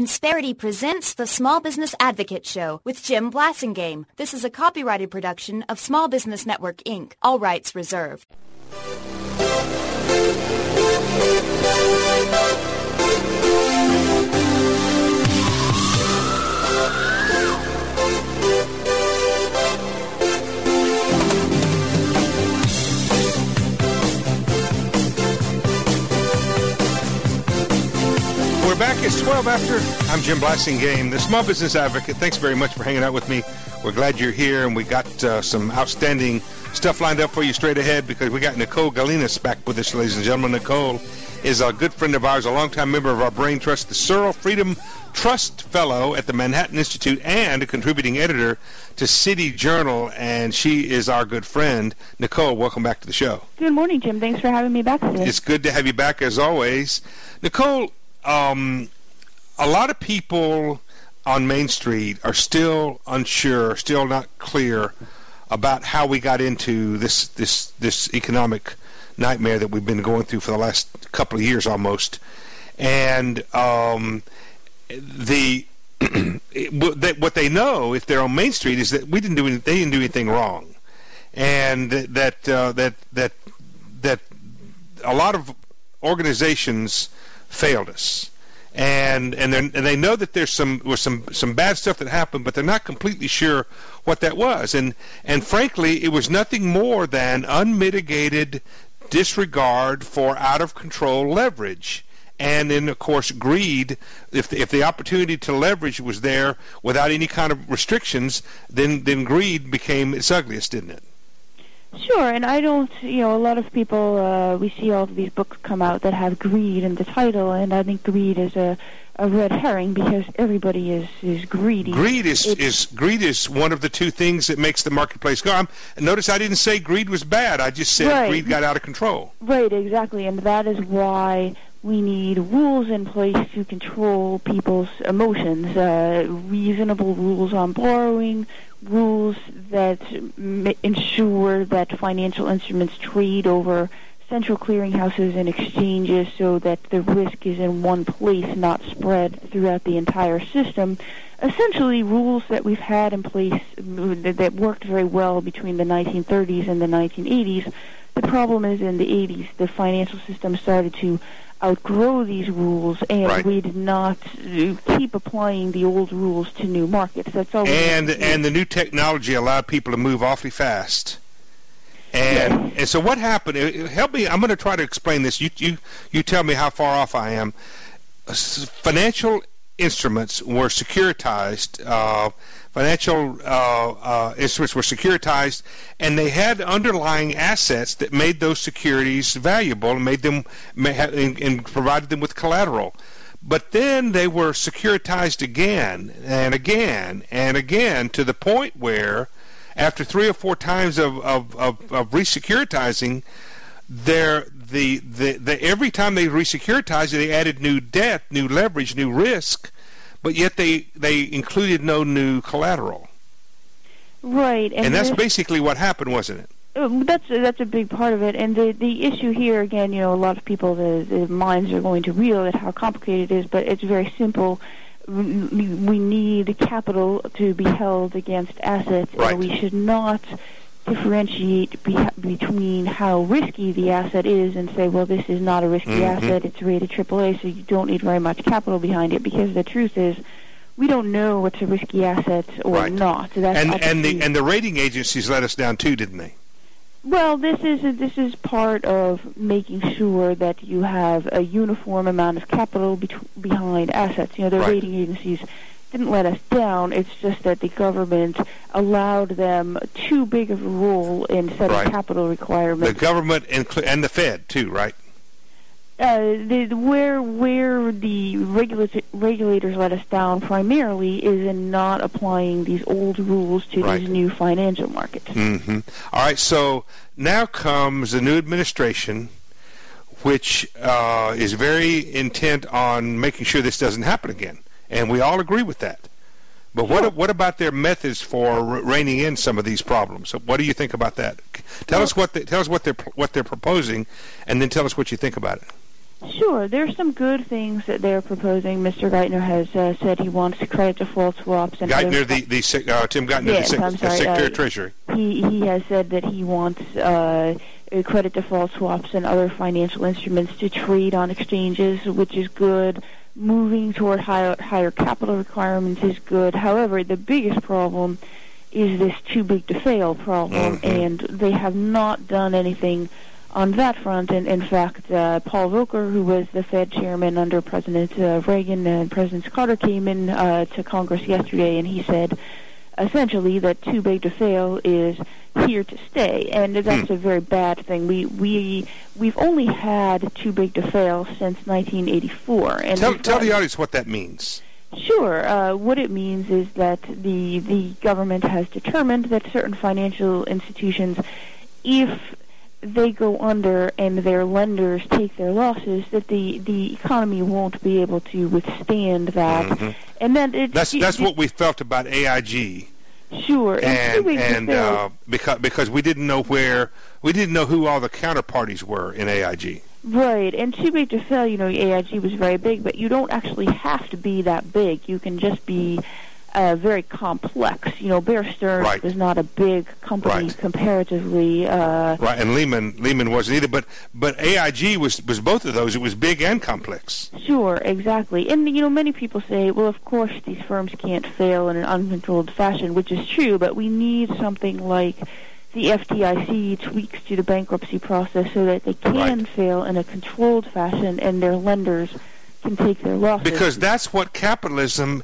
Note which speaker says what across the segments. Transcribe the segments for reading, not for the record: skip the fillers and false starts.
Speaker 1: Insperity presents the Small Business Advocate Show with Jim Blasingame. This is a copyrighted production of Small Business Network, Inc. All rights reserved.
Speaker 2: We're back. It's 12 after. I'm Jim Blasingame, the Small Business Advocate. Thanks very much for hanging out with me. We're glad you're here, and we got some outstanding stuff lined up for you straight ahead because we got Nicole Galinas back with us, ladies and gentlemen. Nicole is a good friend of ours, a longtime member of our Brain Trust, the Searle Freedom Trust Fellow at the Manhattan Institute, and a contributing editor to City Journal, and she is our good friend. Nicole, welcome back to the show.
Speaker 3: Good morning, Jim. Thanks for having me back today.
Speaker 2: It's good to have you back, as always. Nicole, a lot of people on Main Street are still unsure, still not clear about how we got into this economic nightmare that we've been going through for the last couple of years almost. And what they know, if they're on Main Street, is that they didn't do anything wrong, and that a lot of organizations failed us, and they know that there's some bad stuff that happened, but they're not completely sure what that was, and frankly, it was nothing more than unmitigated disregard for out of control leverage, and then of course greed. If the opportunity to leverage was there without any kind of restrictions, then greed became its ugliest, didn't it?
Speaker 3: Sure, and I don't, a lot of people, we see all of these books come out that have greed in the title, and I think greed is a red herring because everybody is greedy. Greed
Speaker 2: is one of the two things that makes the marketplace go. Notice I didn't say greed was bad. I just said greed got out of control.
Speaker 3: Right, exactly, and that is why we need rules in place to control people's emotions, reasonable rules on borrowing, rules that ensure that financial instruments trade over central clearinghouses and exchanges so that the risk is in one place, not spread throughout the entire system. Essentially, rules that we've had in place that worked very well between the 1930s and the 1980s. The problem is in the 80s, the financial system started to outgrow these rules, and we did not keep applying the old rules to new markets. That's all. And
Speaker 2: the new technology allowed people to move awfully fast. And so what happened? Help me. I'm going to try to explain this. You tell me how far off I am. Financial instruments were securitized. Financial instruments were securitized, and they had underlying assets that made those securities valuable and made them and provided them with collateral. But then they were securitized again and again and again to the point where, after 3 or 4 times of resecuritizing, every time they resecuritized, they added new debt, new leverage, new risk. But yet they included no new collateral.
Speaker 3: Right.
Speaker 2: And that's basically what happened, wasn't it?
Speaker 3: That's a big part of it. And the issue here, again, a lot of people, the minds are going to reel at how complicated it is, but it's very simple. We need capital to be held against assets, and we should not differentiate between how risky the asset is and say, well, this is not a risky asset, it's rated AAA, so you don't need very much capital behind it, because the truth is we don't know what's a risky asset or not. So that's
Speaker 2: and the rating agencies let us down too, didn't they?
Speaker 3: Well, this is part of making sure that you have a uniform amount of capital behind assets. The rating agencies didn't let us down. It's just that the government allowed them too big of a role in setting capital requirements.
Speaker 2: The government and the Fed too, right?
Speaker 3: Where the regulators let us down primarily is in not applying these old rules to these new financial markets.
Speaker 2: Mm-hmm. All right, so now comes the new administration, which is very intent on making sure this doesn't happen again. And we all agree with that. But what about their methods for reining in some of these problems? What do you think about that? Tell us what they're proposing, and then tell us what you think about it.
Speaker 3: Sure, there's some good things that they're proposing. Mr. Geithner has said he wants credit default swaps. And
Speaker 2: Tim Geithner,
Speaker 3: yes,
Speaker 2: the Secretary of Treasury.
Speaker 3: He has said that he wants credit default swaps and other financial instruments to trade on exchanges, which is good. Moving toward higher capital requirements is good. However, the biggest problem is this too big to fail problem, and they have not done anything on that front. And in fact, Paul Volcker, who was the Fed chairman under President Reagan and President Carter, came in to Congress yesterday, and he said essentially that too big to fail is here to stay, and that's a very bad thing. We've only had too big to fail since 1984. And
Speaker 2: tell the audience what that means.
Speaker 3: Sure. What it means is that the government has determined that certain financial institutions, if they go under and their lenders take their losses, that the economy won't be able to withstand that. And then
Speaker 2: that's what we felt about AIG.
Speaker 3: Sure,
Speaker 2: and because we didn't know who all the counterparties were in AIG.
Speaker 3: Right, and too big to fail. AIG was very big, but you don't actually have to be that big. You can just be very complex. Bear Stearns was not a big company comparatively.
Speaker 2: Right, and Lehman wasn't either. But AIG was both of those. It was big and complex.
Speaker 3: Sure, exactly. And many people say, well, of course these firms can't fail in an uncontrolled fashion, which is true. But we need something like the FDIC tweaks to the bankruptcy process so that they can fail in a controlled fashion, and their lenders can take their losses.
Speaker 2: Because that's what capitalism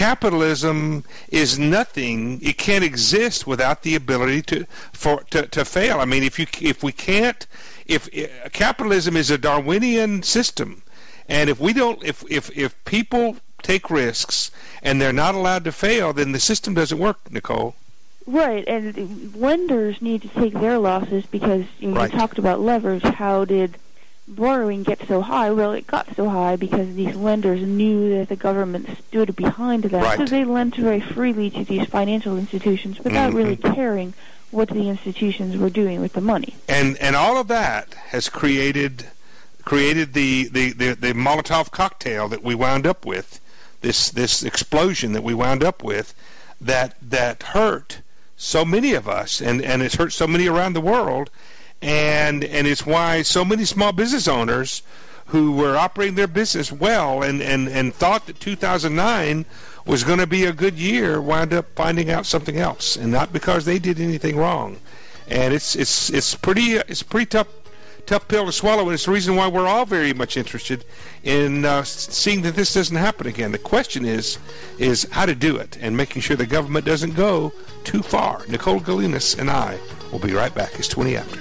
Speaker 2: is nothing. It can't exist without the ability to fail. I mean, if capitalism is a Darwinian system, and if people take risks and they're not allowed to fail, then the system doesn't work, Nicole.
Speaker 3: Right, and lenders need to take their losses because you talked about leverage. How did borrowing get so high? Well, it got so high because these lenders knew that the government stood behind them, so they lent very freely to these financial institutions without really caring what the institutions were doing with the money.
Speaker 2: And all of that has created the Molotov cocktail that we wound up with, this explosion that we wound up with, that hurt so many of us, and it's hurt so many around the world. And it's why so many small business owners who were operating their business well and thought that 2009 was going to be a good year wound up finding out something else, and not because they did anything wrong. And it's pretty tough pill to swallow, and it's the reason why we're all very much interested in seeing that this doesn't happen again. The question is how to do it, and making sure the government doesn't go too far. Nicole Galinas and I will be right back. It's 20 after.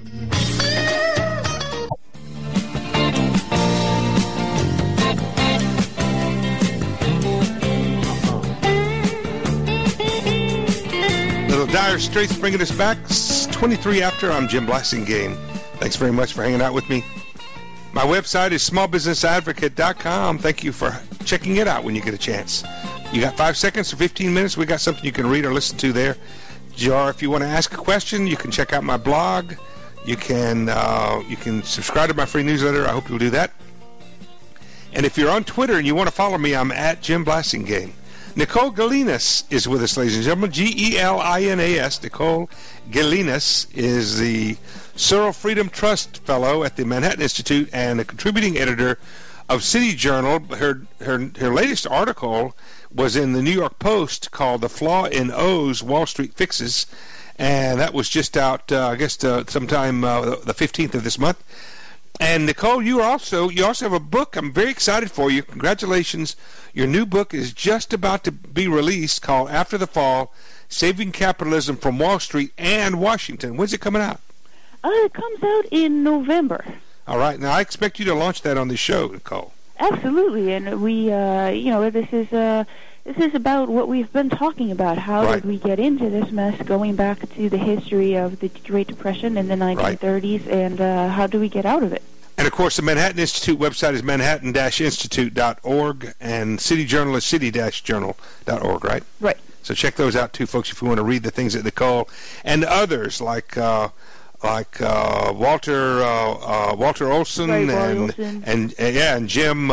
Speaker 2: Little Dire Straits bringing us back. It's 23 after. I'm Jim Blasingame. Thanks very much for hanging out with me. My website is smallbusinessadvocate.com. Thank you for checking it out when you get a chance. You got 5 seconds or 15 minutes. We got something you can read or listen to there. Or if you want to ask a question, you can check out my blog. You can subscribe to my free newsletter. I hope you'll do that. And if you're on Twitter and you want to follow me, I'm at Jim Blasingame. Nicole Galinas is with us, ladies and gentlemen. Gelinas. Nicole Galinas is the Searle Freedom Trust Fellow at the Manhattan Institute and a contributing editor of City Journal. Her latest article was in the New York Post called "The Flaw in O's Wall Street Fixes," and that was just out, sometime the 15th of this month. And Nicole, you also have a book. I'm very excited for you. Congratulations. Your new book is just about to be released, called After the Fall, Saving Capitalism from Wall Street and Washington. When's it coming out?
Speaker 3: It comes out in November.
Speaker 2: All right. Now, I expect you to launch that on the show, Nicole.
Speaker 3: Absolutely. And we, this is about what we've been talking about. How did we get into this mess, going back to the history of the Great Depression in the 1930s, and how do we get out of it?
Speaker 2: And, of course, the Manhattan Institute website is manhattan-institute.org, and City Journal is city-journal.org, right?
Speaker 3: Right.
Speaker 2: So check those out, too, folks, if you want to read the things that Nicole and others like like Walter Olson and Jim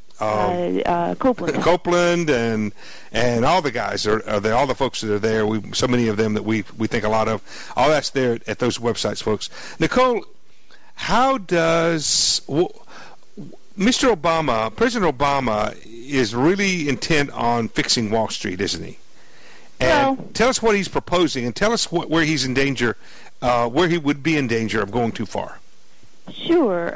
Speaker 3: Copeland
Speaker 2: and all the guys are there, all the folks that are there. So many of them that we think a lot of. All that's there at those websites, folks. Nicole, how does Mr. Obama, President Obama, is really intent on fixing Wall Street, isn't he? And tell us what he's proposing, and tell us where he's in danger, where he would be in danger of going too far.
Speaker 3: Sure.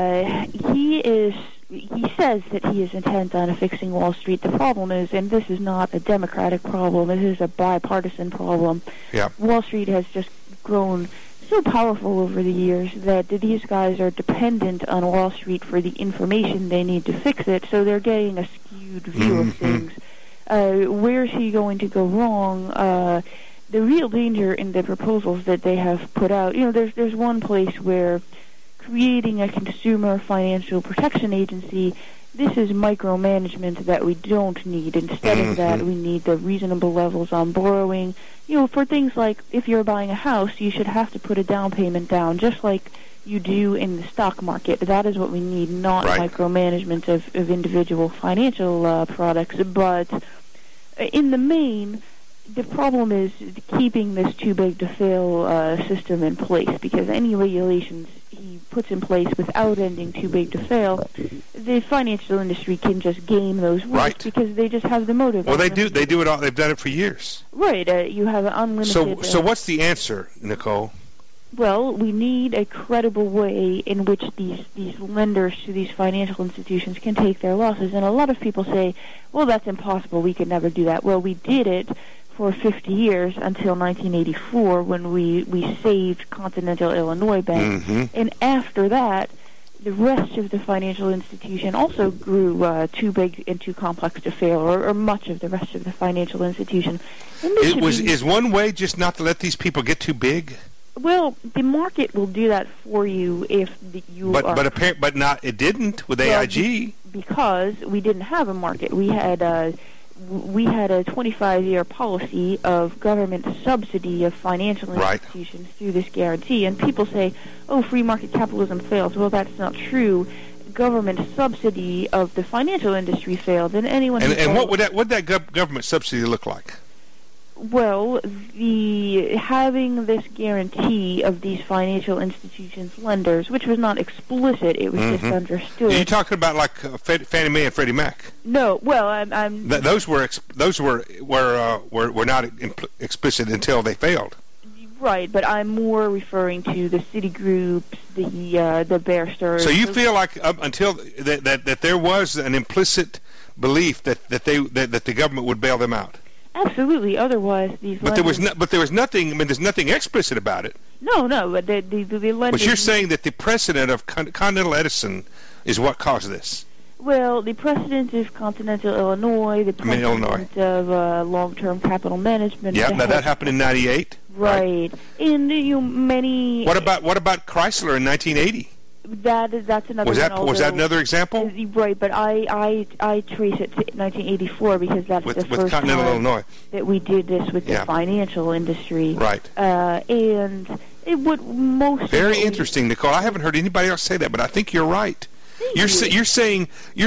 Speaker 3: He says that he is intent on fixing Wall Street. The problem is, and this is not a Democratic problem, this is a bipartisan problem.
Speaker 2: Yeah.
Speaker 3: Wall Street has just grown so powerful over the years that these guys are dependent on Wall Street for the information they need to fix it, so they're getting a skewed view of things. Where's he going to go wrong? The real danger in the proposals that they have put out, there's one place where creating a consumer financial protection agency, this is micromanagement that we don't need. Instead of that, we need the reasonable levels on borrowing. For things like if you're buying a house, you should have to put a down payment down, just like you do in the stock market. That is what we need, not micromanagement of individual financial products. But in the main, the problem is keeping this too big to fail system in place, because any regulations he puts in place without ending too big to fail, the financial industry can just game those rules because they just have the motive.
Speaker 2: Well, they do it all. They've done it for years.
Speaker 3: Right. You have an unlimited.
Speaker 2: So what's the answer, Nicole?
Speaker 3: Well, we need a credible way in which these lenders to these financial institutions can take their losses. And a lot of people say, well, that's impossible. We could never do that. Well, we did it for 50 years until 1984 when we saved Continental Illinois Bank. And after that, the rest of the financial institution also grew too big and too complex to fail, or much of the rest of the financial institution. And
Speaker 2: is one way just not to let these people get too big?
Speaker 3: Well, the market will do that for you if you are.
Speaker 2: But not. It didn't with AIG
Speaker 3: because we didn't have a market. We had a 25-year policy of government subsidy of financial institutions through this guarantee. And people say, "Oh, free market capitalism fails." Well, that's not true. Government subsidy of the financial industry failed, and anyone.
Speaker 2: And what would that government subsidy look like?
Speaker 3: Well, having this guarantee of these financial institutions' lenders, which was not explicit, it was just understood.
Speaker 2: Are you talking about like Fannie Mae and Freddie Mac?
Speaker 3: No, well, I'm.
Speaker 2: Those were not explicit until they failed.
Speaker 3: Right, but I'm more referring to the Citigroups, the Bear Stearns.
Speaker 2: So you feel like until that there was an implicit belief that the government would bail them out.
Speaker 3: Absolutely. Otherwise, these.
Speaker 2: But there was nothing. I mean, there's nothing explicit about it.
Speaker 3: No. But the lenders.
Speaker 2: But you're saying that the precedent of Continental Edison is what caused this.
Speaker 3: Well, the precedent of Continental Illinois, the precedent of long-term capital management.
Speaker 2: Yeah, that happened in '98.
Speaker 3: Right. And many.
Speaker 2: What about Chrysler in 1980?
Speaker 3: That's another.
Speaker 2: Was that another example?
Speaker 3: Right, but I trace it to 1984 because that's the first
Speaker 2: Continental
Speaker 3: time
Speaker 2: Illinois
Speaker 3: that we did this with the financial industry.
Speaker 2: Right.
Speaker 3: And it would most.
Speaker 2: Very interesting, Nicole. I haven't heard anybody else say that, but I think you're right. You're saying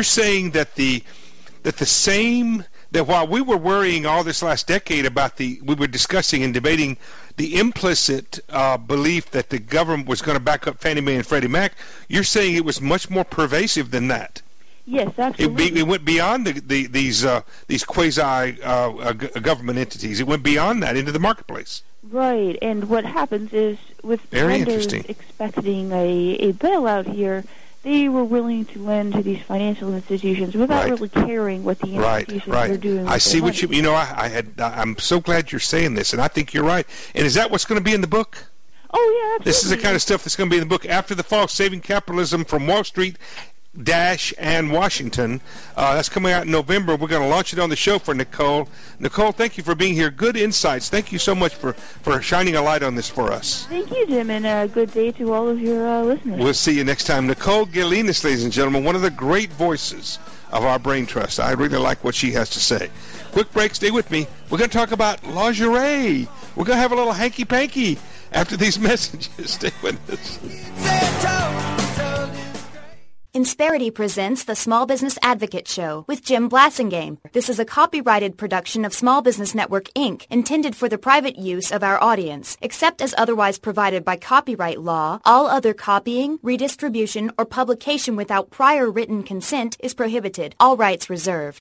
Speaker 2: that while we were worrying all this last decade about we were discussing and debating the implicit belief that the government was going to back up Fannie Mae and Freddie Mac, you're saying it was much more pervasive than that.
Speaker 3: Yes, absolutely.
Speaker 2: It went beyond these quasi government entities. It went beyond that into the marketplace.
Speaker 3: Right, and what happens is with lenders expecting a bailout here, they were willing to lend to these financial institutions without really caring what the institutions are doing.
Speaker 2: I see what you. I'm so glad you're saying this, and I think you're right. And is that what's going to be in the book?
Speaker 3: Oh yeah, absolutely.
Speaker 2: This is the kind of stuff that's going to be in the book after the fall: Saving Capitalism from Wall Street and Washington. That's coming out in November. We're going to launch it on the show for Nicole. Nicole, thank you for being here. Good insights. Thank you so much for shining a light on this for us.
Speaker 3: Thank you, Jim, and a good day to all of your listeners.
Speaker 2: We'll see you next time. Nicole Gelinas, ladies and gentlemen, one of the great voices of our Brain Trust. I really like what she has to say. Quick break. Stay with me. We're going to talk about lingerie. We're going to have a little hanky-panky. after these messages. Stay with us.
Speaker 1: Insperity presents the Small Business Advocate Show with Jim Blasingame. This is a copyrighted production of Small Business Network, Inc., intended for the private use of our audience. Except as otherwise provided by copyright law, all other copying, redistribution, or publication without prior written consent is prohibited. All rights reserved.